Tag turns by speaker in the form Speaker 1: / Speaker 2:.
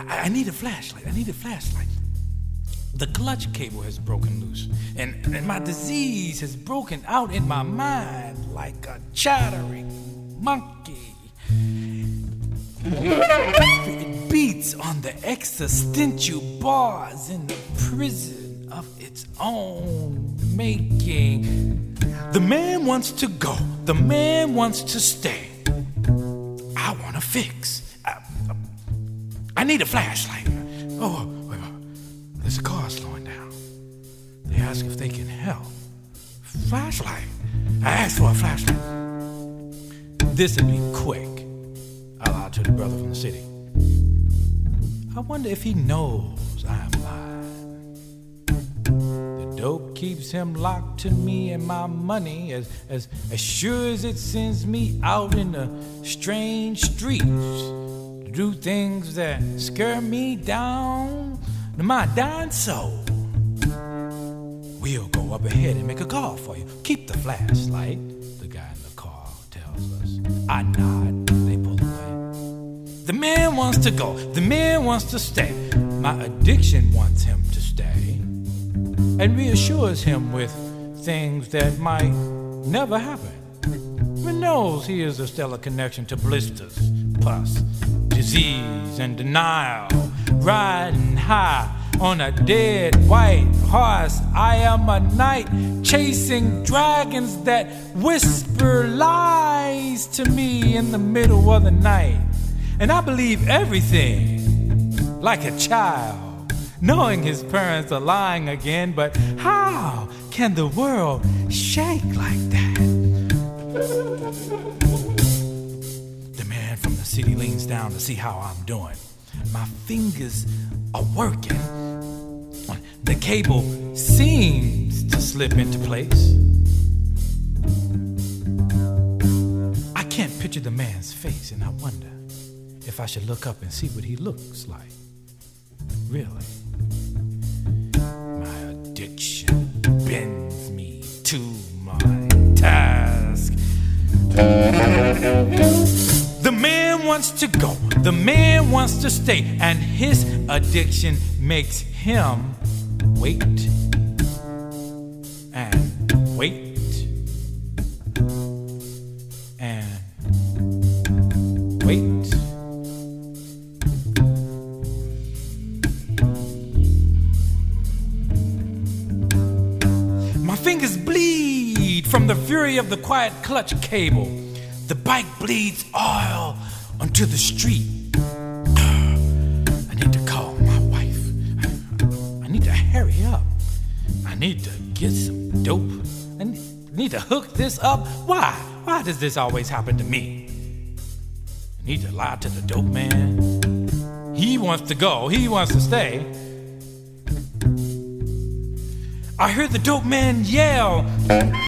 Speaker 1: I need a flashlight. I need a flashlight. The clutch cable has broken loose, and my disease has broken out in my mind like a chattering monkey. It beats on the existential bars in the prison of its own making. The man wants to go. The man wants to stay. I want to fix. I need a flashlight. Oh, wait. There's a car slowing down. They ask if they can help. Flashlight. I asked for a flashlight. This'll be quick. I lied to the brother from the city. I wonder if he knows I'm lying. The dope keeps him locked to me and my money as sure as it sends me out in the strange streets to do things that scare me down to my dying soul. We'll go up ahead and make a call for you. Keep the flashlight, the guy in the car tells us. I nod, they pull away. The man wants to go, the man wants to stay. My addiction wants him to stay and reassures him with things that might never happen. He knows he is a stellar connection to blisters, pus, disease, and denial. Riding high on a dead white horse, I am a knight chasing dragons that whisper lies to me in the middle of the night. And I believe everything like a child, knowing his parents are lying again. But how can the world shake like that? The man from the city leans down to see how I'm doing. My fingers are working. The cable seems to slip into place. I can't picture the man's face, and I wonder if I should look up and see what he looks like. Really. My addiction bends me to my task. The man wants to go, the man wants to stay, and his addiction makes him wait and wait and wait. My fingers bleed from the fury of the quiet clutch cable. The bike bleeds oil onto the street. I need to call my wife. I need to hurry up. I need to get some dope. I need to hook this up. Why? Why does this always happen to me? I need to lie to the dope man. He wants to go. He wants to stay. I heard the dope man yell.